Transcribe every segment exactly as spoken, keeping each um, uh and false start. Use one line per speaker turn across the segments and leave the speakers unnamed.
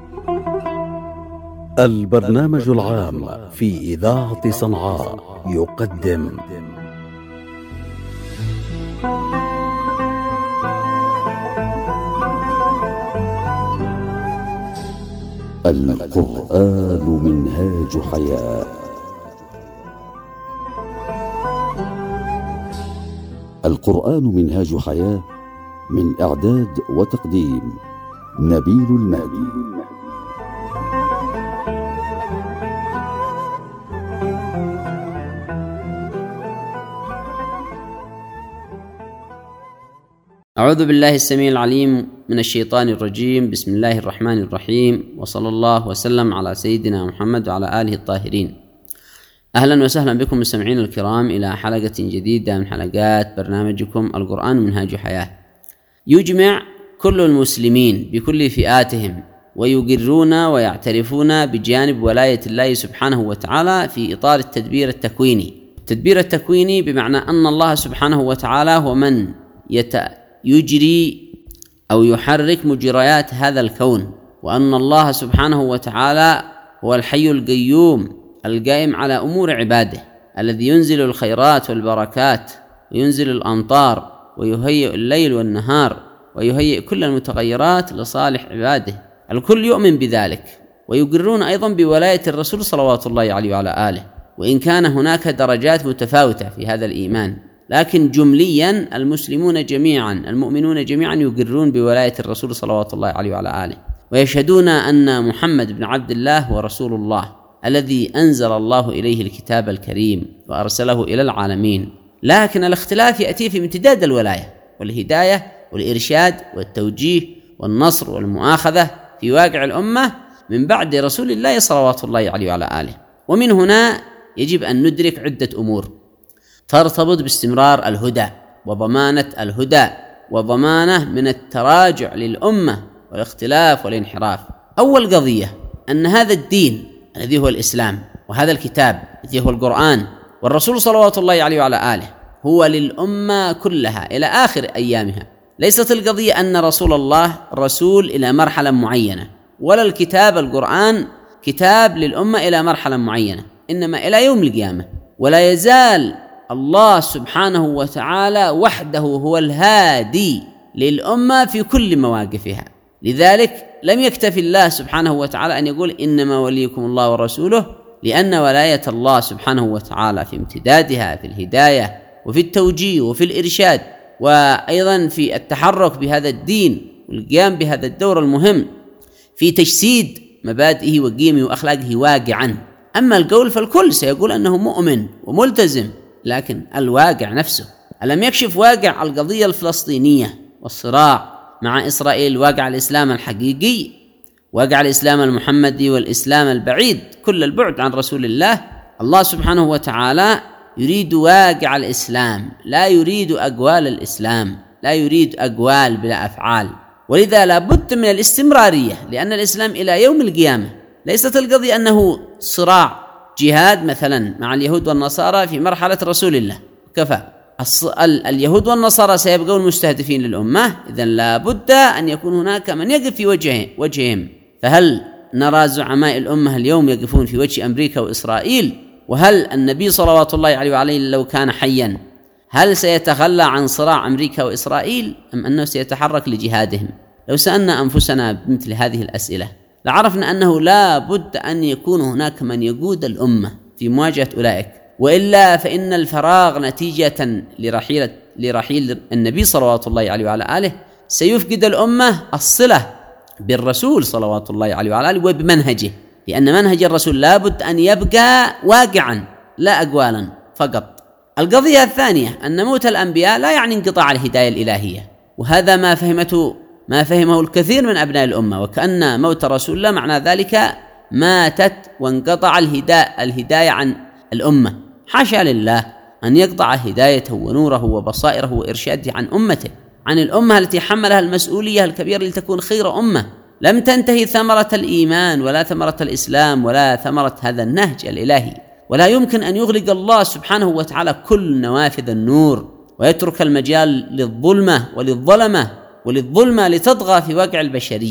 البرنامج العام في إذاعة صنعاء يقدم القرآن منهاج حياة. القرآن منهاج حياة، من إعداد وتقديم نبيل المهدي.
أعوذ بالله السميع العليم من الشيطان الرجيم. بسم الله الرحمن الرحيم، وصلى الله وسلم على سيدنا محمد وعلى آله الطاهرين. أهلا وسهلا بكم مستمعين الكرام إلى حلقة جديدة من حلقات برنامجكم القرآن منهاج حياة. يجمع كل المسلمين بكل فئاتهم ويقرون ويعترفون بجانب ولاية الله سبحانه وتعالى في إطار التدبير التكويني. التدبير التكويني بمعنى أن الله سبحانه وتعالى هو من يت يجري أو يحرك مجريات هذا الكون، وأن الله سبحانه وتعالى هو الحي القيوم القائم على أمور عباده، الذي ينزل الخيرات والبركات وينزل الأمطار ويهيئ الليل والنهار ويهيئ كل المتغيرات لصالح عباده. الكل يؤمن بذلك، ويقرون أيضا بولاية الرسول صلوات الله عليه وعلى آله، وإن كان هناك درجات متفاوتة في هذا الإيمان، لكن جمليا المسلمون جميعا المؤمنون جميعا يقرون بولاية الرسول صلوات الله عليه وعلى آله، ويشهدون أن محمد بن عبد الله هو رسول الله الذي أنزل الله إليه الكتاب الكريم وأرسله إلى العالمين. لكن الاختلاف يأتي في امتداد الولاية والهداية والإرشاد والتوجيه والنصر والمؤاخذة في واقع الأمة من بعد رسول الله صلوات الله عليه وعلى آله. ومن هنا يجب أن ندرك عدة أمور ترتبط باستمرار الهدى وضمانة الهدى وضمانه من التراجع للأمة والاختلاف والانحراف. أول قضية أن هذا الدين الذي هو الإسلام، وهذا الكتاب الذي هو القرآن، والرسول صلوات الله عليه وعلى آله هو للأمة كلها إلى آخر أيامها. ليست القضية أن رسول الله رسول إلى مرحلة معينة، ولا الكتاب القرآن كتاب للأمة إلى مرحلة معينة، إنما إلى يوم القيامة. ولا يزال الله سبحانه وتعالى وحده هو الهادي للأمة في كل مواقفها. لذلك لم يكتفي الله سبحانه وتعالى أن يقول إنما وليكم الله ورسوله، لأن ولاية الله سبحانه وتعالى في امتدادها في الهداية وفي التوجيه وفي الإرشاد، وأيضا في التحرك بهذا الدين والقيام بهذا الدور المهم في تجسيد مبادئه وقيمه وأخلاقه واقعا. أما القول فالكل سيقول أنه مؤمن وملتزم، لكن الواقع نفسه ألم يكشف واقع القضية الفلسطينية والصراع مع إسرائيل، واقع الإسلام الحقيقي، واقع الإسلام المحمدي والإسلام البعيد كل البعد عن رسول الله. الله سبحانه وتعالى يريد واقع الإسلام، لا يريد أقوال الإسلام، لا يريد أقوال بلا أفعال. ولذا لا بد من الاستمرارية، لأن الإسلام إلى يوم القيامة ليست القضية أنه صراع جهاد مثلا مع اليهود والنصارى في مرحلة رسول الله كفى. اليهود والنصارى سيبقون مستهدفين للأمة، إذن لا بد أن يكون هناك من يقف في وجه وجههم. فهل نرى زعماء الأمة اليوم يقفون في وجه أمريكا وإسرائيل؟ وهل النبي صلوات الله عليه وعليه لو كان حيا هل سيتخلى عن صراع أمريكا وإسرائيل، أم أنه سيتحرك لجهادهم؟ لو سألنا أنفسنا بمثل هذه الأسئلة لعرفنا أنه لا بد أن يكون هناك من يقود الأمة في مواجهة أولئك، وإلا فإن الفراغ نتيجة لرحيل, لرحيل النبي صلوات الله عليه وعلى آله سيفقد الأمة الصلة بالرسول صلوات الله عليه وعلى آله وبمنهجه، لأن منهج الرسول لا بد أن يبقى واقعا لا أقوالا فقط. القضية الثانية أن موت الأنبياء لا يعني انقطاع الهداية الإلهية، وهذا ما فهمته ما فهمه الكثير من أبناء الأمة، وكأن موت رسول الله معنى ذلك ماتت وانقطع الهداية, الهداية عن الأمة. حاشا لله أن يقطع هدايته ونوره وبصائره وإرشاده عن أمته، عن الأمة التي حملها المسؤولية الكبيرة لتكون خير أمة. لم تنتهي ثمرة الإيمان ولا ثمرة الإسلام ولا ثمرة هذا النهج الإلهي، ولا يمكن أن يغلق الله سبحانه وتعالى كل نوافذ النور ويترك المجال للظلمة وللظلمة وللظلمة لتطغى في واقع البشرية.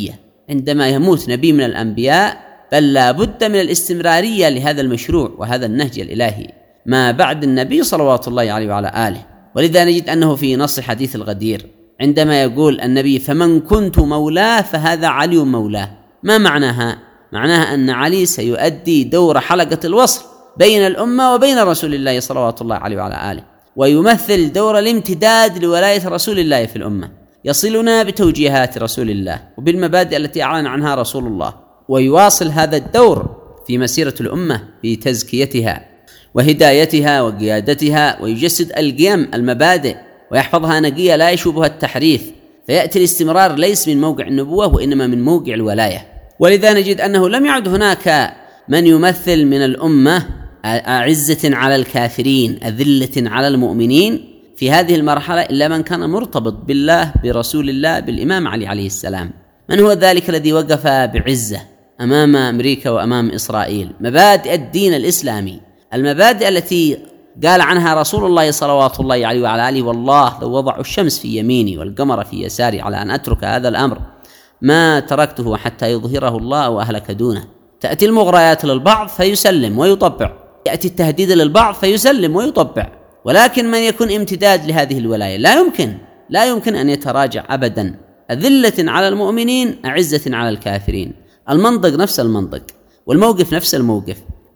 عندما يموت نبي من الأنبياء، بل لا بد من الاستمرارية لهذا المشروع وهذا النهج الإلهي ما بعد النبي صلوات الله عليه وعلى آله. ولذا نجد أنه في نص حديث الغدير عندما يقول النبي: فمن كنت مولاه فهذا علي مولاه. ما معناها؟ معناها أن علي سيؤدي دور حلقة الوصل بين الأمة وبين رسول الله صلوات الله عليه وعلى آله، ويمثل دور الامتداد لولاية رسول الله في الأمة، يصلنا بتوجيهات رسول الله وبالمبادئ التي أعلن عنها رسول الله، ويواصل هذا الدور في مسيرة الأمة بتزكيتها وهدايتها وقيادتها، ويجسد القيم المبادئ ويحفظها نقية لا يشوبها التحريف، فيأتي الاستمرار ليس من موقع النبوة وإنما من موقع الولاية. ولذا نجد أنه لم يعد هناك من يمثل من الأمة أعزة على الكافرين أذلة على المؤمنين في هذه المرحلة إلا من كان مرتبط بالله برسول الله بالإمام علي عليه السلام. من هو ذلك الذي وقف بعزة أمام أمريكا وأمام إسرائيل؟ مبادئ الدين الإسلامي، المبادئ التي قال عنها رسول الله صلوات الله عليه وعلى آله: والله لو وضعوا الشمس في يميني والقمر في يساري على أن أترك هذا الأمر ما تركته حتى يظهره الله وأهلك دونه. تأتي المغريات للبعض فيسلم ويطبع، يأتي التهديد للبعض فيسلم ويطبع، ولكن من يكون امتداد لهذه الولاية لا يمكن لا يمكن أن يتراجع أبدا. أذلة على المؤمنين أعزة على الكافرين، المنطق نفس المنطق والموقف نفس الموقف،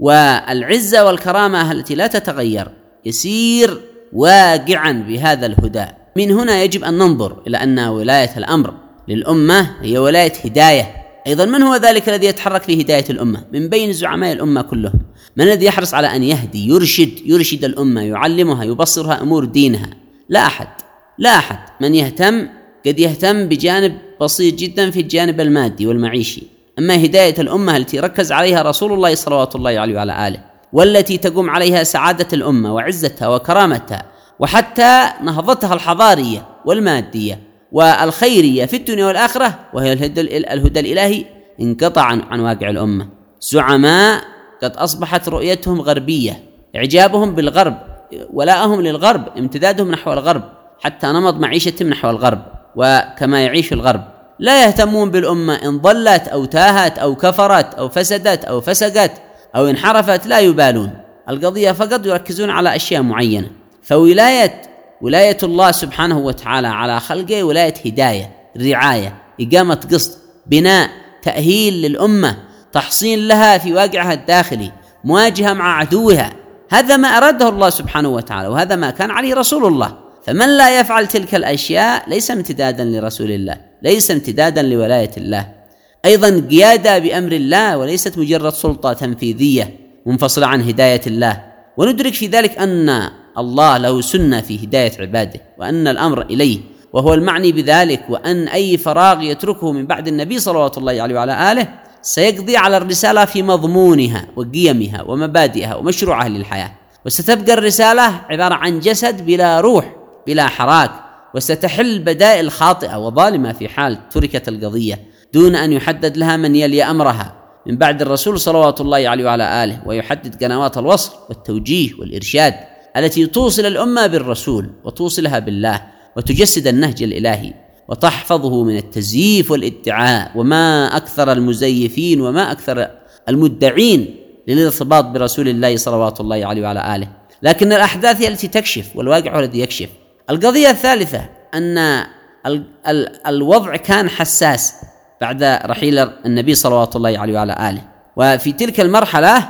والعزة والكرامة التي لا تتغير يسير واقعا بهذا الهدى. من هنا يجب أن ننظر إلى أن ولاية الأمر للأمة هي ولاية هداية. أيضا من هو ذلك الذي يتحرك في هداية الأمة من بين زعماء الأمة كلهم؟ من الذي يحرص على أن يهدي يرشد يرشد الأمة، يعلمها يبصرها أمور دينها؟ لا أحد لا أحد. من يهتم قد يهتم بجانب بسيط جدا في الجانب المادي والمعيشي، أما هداية الأمة التي ركز عليها رسول الله صلوات الله عليه وعلى آله، والتي تقوم عليها سعادة الأمة وعزتها وكرامتها وحتى نهضتها الحضارية والمادية والخيرية في الدنيا والآخرة، وهي الهدى, الهدى الإلهي، انقطع عن, عن واقع الأمة. زعماء قد أصبحت رؤيتهم غربية، إعجابهم بالغرب، ولاءهم للغرب، امتدادهم نحو الغرب، حتى نمط معيشتهم نحو الغرب وكما يعيش الغرب. لا يهتمون بالأمة إن ضلت أو تاهت أو كفرت أو فسدت أو فسقت أو انحرفت، لا يبالون. القضية فقط يركزون على أشياء معينة. فولاية ولاية الله سبحانه وتعالى على خلقه ولاية هداية، رعاية، إقامة قسط، بناء، تأهيل للأمة، تحصين لها في واقعها الداخلي، مواجهة مع عدوها. هذا ما أراده الله سبحانه وتعالى، وهذا ما كان عليه رسول الله. فمن لا يفعل تلك الأشياء ليس امتدادا لرسول الله، ليس امتدادا لولاية الله. أيضا قيادة بأمر الله وليست مجرد سلطة تنفيذية منفصلة عن هداية الله. وندرك في ذلك أن الله له سنة في هداية عباده، وأن الأمر إليه، وهو المعني بذلك، وأن أي فراغ يتركه من بعد النبي صلوات الله عليه وعلى آله سيقضي على الرسالة في مضمونها وقيمها ومبادئها ومشروعها للحياة، وستبقى الرسالة عبارة عن جسد بلا روح بلا حراك، وستحل بدائل خاطئة وظالمة في حال تركت القضية دون أن يحدد لها من يلي أمرها من بعد الرسول صلوات الله عليه وعلى آله، ويحدد قنوات الوصل والتوجيه والإرشاد التي توصل الأمة بالرسول وتوصلها بالله وتجسد النهج الإلهي وتحفظه من التزييف والادعاء. وما أكثر المزيفين وما أكثر المدعين للارتباط برسول الله صلوات الله عليه وعلى آله، لكن الأحداث هي التي تكشف والواقع هو الذي يكشف. القضية الثالثة أن ال ال الوضع كان حساس بعد رحيل النبي صلوات الله عليه وعلى آله، وفي تلك المرحلة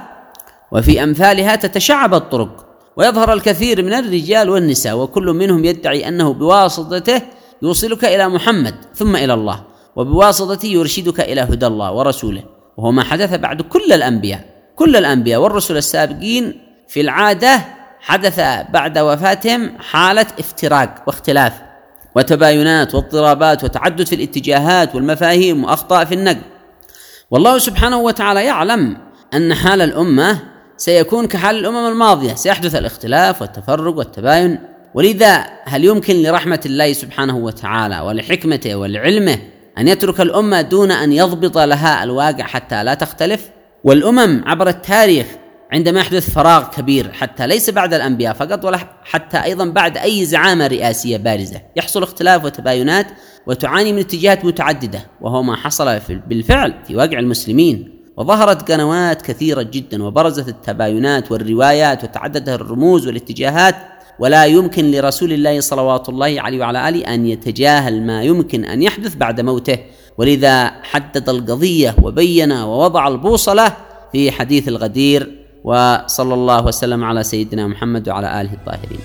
وفي أمثالها تتشعب الطرق ويظهر الكثير من الرجال والنساء، وكل منهم يدعي أنه بواسطته يوصلك إلى محمد ثم إلى الله، وبواسطته يرشدك إلى هدى الله ورسوله. وهو ما حدث بعد كل الأنبياء كل الأنبياء والرسل السابقين. في العادة حدث بعد وفاتهم حالة افتراق واختلاف وتباينات واضطرابات وتعدد في الاتجاهات والمفاهيم وأخطاء في النقل. والله سبحانه وتعالى يعلم أن حال الأمة سيكون كحال الأمم الماضية، سيحدث الاختلاف والتفرق والتباين. ولذا هل يمكن لرحمة الله سبحانه وتعالى ولحكمته ولعلمه أن يترك الأمة دون أن يضبط لها الواقع حتى لا تختلف؟ والأمم عبر التاريخ عندما يحدث فراغ كبير، حتى ليس بعد الأنبياء فقط ولا حتى أيضا بعد أي زعامة رئاسية بارزة، يحصل اختلاف وتباينات وتعاني من اتجاهات متعددة، وهو ما حصل بالفعل في واقع المسلمين. وظهرت قنوات كثيرة جدا وبرزت التباينات والروايات وتعددت الرموز والاتجاهات، ولا يمكن لرسول الله صلوات الله عليه وعلى آله أن يتجاهل ما يمكن أن يحدث بعد موته، ولذا حدد القضية وبين ووضع البوصلة في حديث الغدير. وصلى الله وسلم على سيدنا محمد وعلى آله الطاهرين.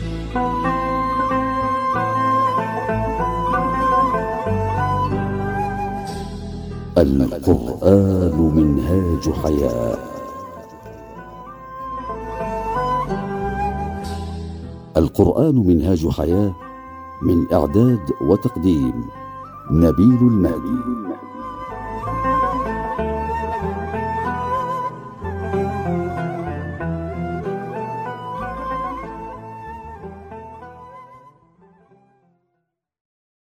القرآن منهاج حياة. القرآن منهاج حياة، من إعداد وتقديم نبيل المهدي.